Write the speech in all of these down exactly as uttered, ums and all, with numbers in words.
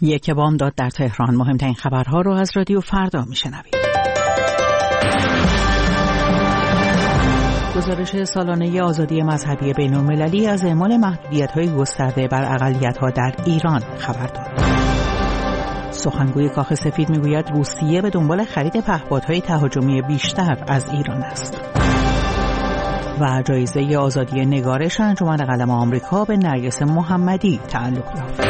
یک بامداد در تهران. مهمترین خبرها رو از رادیو فردا میشنوید. گزارش سالانه آزادی مذهبی بین‌المللی از اعمال محدودیت‌های گسترده بر اقلیت‌ها در ایران خبر داد. سخنگوی کاخ سفید میگوید روسیه به دنبال خرید پهپادهای تهاجمی بیشتر از ایران است. و جایزه آزادی نگارش انجمن قلم آمریکا به نرگس محمدی تعلق یافت.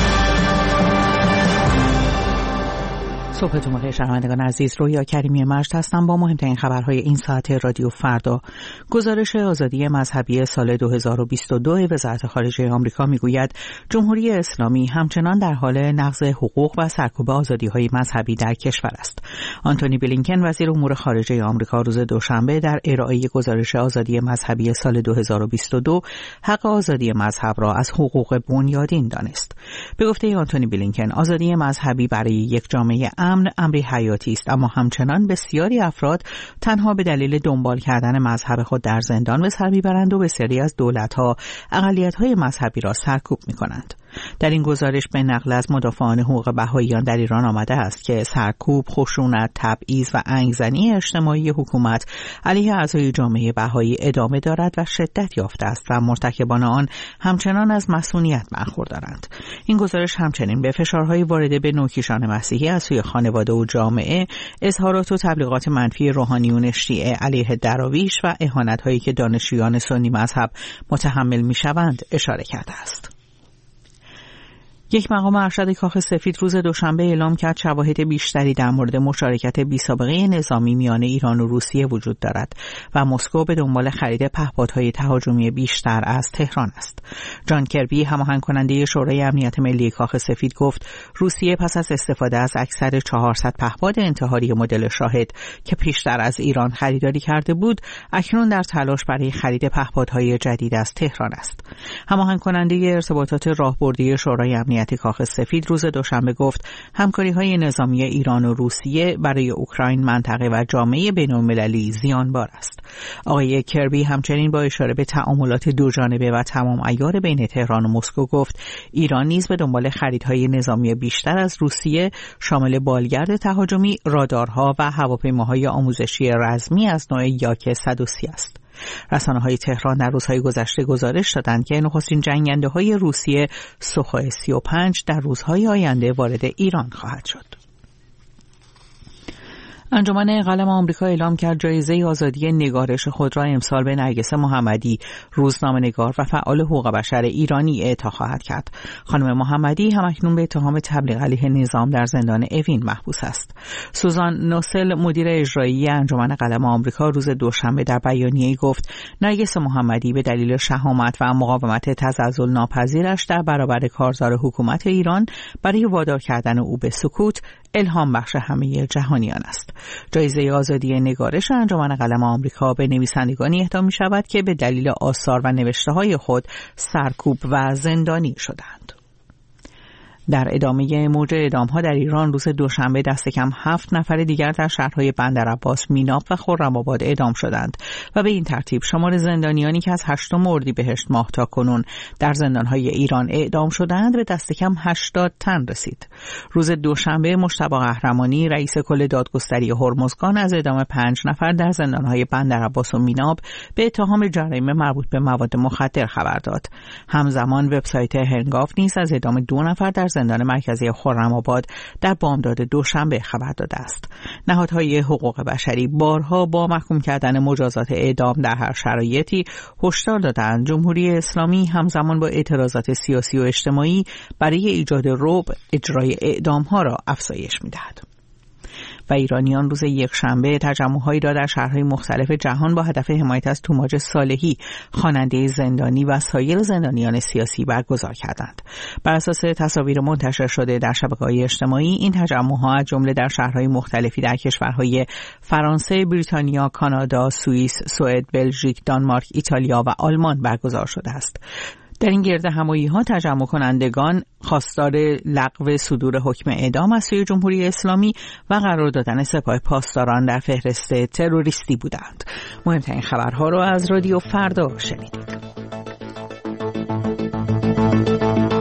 صبحتون بخیر شنوندگان عزیز، رویا کریمی مجد هستم با مهمترین خبرهای این ساعت رادیو فردا. گزارش آزادی مذهبی سال دو هزار و بیست و دو وزارت خارجه آمریکا میگوید جمهوری اسلامی همچنان در حال نقض حقوق و سرکوب آزادی‌های مذهبی در کشور است. آنتونی بلینکن وزیر امور خارجه آمریکا روز دوشنبه در ارائه گزارش آزادی مذهبی سال دو هزار و بیست و دو حق آزادی مذهب را از حقوق بنیادین دانست. به گفته آنتونی بلینکن آزادی مذهبی برای یک جامعه امن امری حیاتی است، اما همچنان بسیاری افراد تنها به دلیل دنبال کردن مذهب خود در زندان به سر میبرند و بسیاری از دولت‌ها اقلیت‌های مذهبی را سرکوب می‌کنند. در این گزارش به نقل از مدافعان حقوق بهائیان در ایران آمده است که سرکوب، خشونت، تبعیض و انگزنی اجتماعی حکومت علیه اعضای جامعه بهایی ادامه دارد و شدت یافته است و مرتکبان آن همچنان از مسئولیت برخوردارند. این گزارش همچنین به فشارهای وارده به نوکیشان مسیحی از سوی خانواده و جامعه، اظهارات و تبلیغات منفی روحانیون شیعه علیه دراویش و اهانت‌هایی که دانشجویان سنی مذهب متحمل می‌شوند اشاره کرده است. یک مقام ارشد کاخ سفید روز دوشنبه اعلام کرد شواهد بیشتری در مورد مشارکت بی‌سابقه نظامی میان ایران و روسیه وجود دارد و مسکو به دنبال خرید پهپادهای تهاجمی بیشتر از تهران است. جان کربی، هماهنگ کننده شورای امنیت ملی کاخ سفید، گفت روسیه پس از استفاده از اکثر چهارصد پهپاد انتحاری مدل شاهد که پیشتر از ایران خریداری کرده بود، اکنون در تلاش برای خرید پهپادهای جدید از تهران است. هماهنگ کننده ارتباطات راهبردی شورای امنیت کاخ سفید روز دوشنبه گفت همکاری‌های نظامی ایران و روسیه برای اوکراین، منطقه و جامعه بین‌المللی زیانبار است. آقای کربی همچنین با اشاره به تعاملات دوجانبه و تمام عیار بین تهران و مسکو گفت ایران نیز به دنبال خریدهای نظامی بیشتر از روسیه شامل بالگرد تهاجمی، رادارها و هواپیماهای آموزشی رزمی از نوع یاک صد و سی است. رسانه‌های تهران در روزهای گذشته گزارش دادند که نخستین جنگنده‌های روسیه سوخوی سی و پنج در روزهای آینده وارد ایران خواهد شد. انجمن قلم آمریکا اعلام کرد جایزه آزادی نگارش خود را امسال به نرگس محمدی، روزنامه‌نگار و فعال حقوق بشر ایرانی، اعطا خواهد کرد. خانم محمدی همکنون به اتهام تبلیغ علیه نظام در زندان اوین محبوس است. سوزان نوسل، مدیر اجرایی انجمن قلم آمریکا، روز دوشنبه در بیانیه‌ای گفت نرگس محمدی به دلیل شهامت و مقاومت تزلزل ناپذیرش در برابر کارزار حکومت ایران برای وادار کردن او به سکوت الهام بخش همه جهانیان است. جایزه آزادی نگارش انجمن قلم آمریکا به نویسندگانی اهدا می شود که به دلیل آثار و نوشته‌های خود سرکوب و زندانی شدند. در ادامه موج اعدام‌ها در ایران روز دوشنبه دست کم هفت نفر دیگر در شهرهای بندرعباس، میناب و خرم‌آباد اعدام شدند و به این ترتیب شمار زندانیانی که از هشتم اردیبهشت ماه تا کنون در زندان‌های ایران اعدام شدند به دست کم هشتاد تن رسید. روز دوشنبه مجتبی قهرمانی، رئیس کل دادگستری هرمزگان، از اعدام پنج نفر در زندان‌های بندرعباس و میناب به اتهام جرایم مربوط به مواد مخدر خبر داد. همزمان وبسایت هنگاف نیز از اعدام دو نفر در زندان مرکزی خرم‌آباد در بامداد دوشنبه خبر داده است. نهادهای حقوق بشری بارها با محکوم کردن مجازات اعدام در هر شرایطی هشدار دادند جمهوری اسلامی همزمان با اعتراضات سیاسی و اجتماعی برای ایجاد رعب اجرای اعدام‌ها را افزایش می‌دهد. و ایرانیان روز یکشنبه تجمع‌هایی را در شهرهای مختلف جهان با هدف حمایت از توماج صالحی، خواننده زندانی و سایر زندانیان سیاسی برگزار کردند. بر اساس تصاویر منتشر شده در شبکه‌های اجتماعی، این تجمع‌ها از جمله در شهرهای مختلفی در کشورهای فرانسه، بریتانیا، کانادا، سوئیس، سوئد، بلژیک، دانمارک، ایتالیا و آلمان برگزار شده است. در این گرد همایی‌ها تجمع کنندگان خواستار لغو صدور حکم اعدام از سوی جمهوری اسلامی و قرار دادن سپاه پاسداران در فهرست تروریستی بودند. مهمترین خبرها را از رادیو فردا شنیدید.